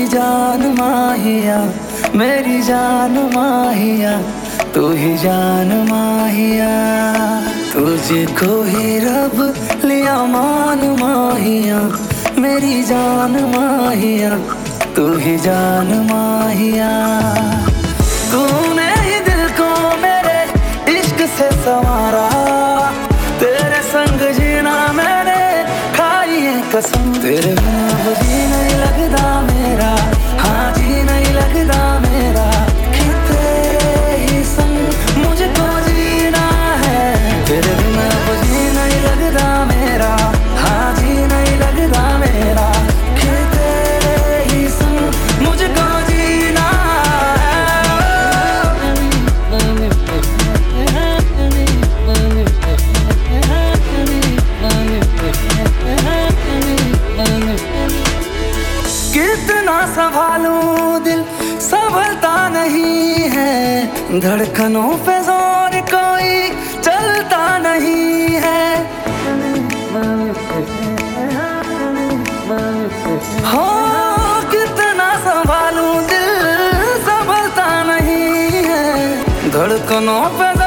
जान माहिया, मेरी जान माहिया, तू ही जान माहिया। तुझको ही रब लिया मान माहिया, मेरी जान माहिया, तू ही जान माहिया। तूने ही दिल को मेरे इश्क से संवारा, तेरे संग जीना मैंने खाई है कसम। तेरे बिना वो जी नहीं लगता मेरा, हाँ जी नहीं लगता मेरा। कि तेरे ही संग मुझको जीना है, तेरे बिना वो जी नहीं लगता मेरा, हाँ जी नहीं लगता मेरा। कि तेरे ही संग मुझको जीना कितना संभालूं दिल संभलता नहीं है, धड़कनों पे जोर कोई चलता नहीं है। हो कितना संभालूं दिल संभलता नहीं है, धड़कनों पे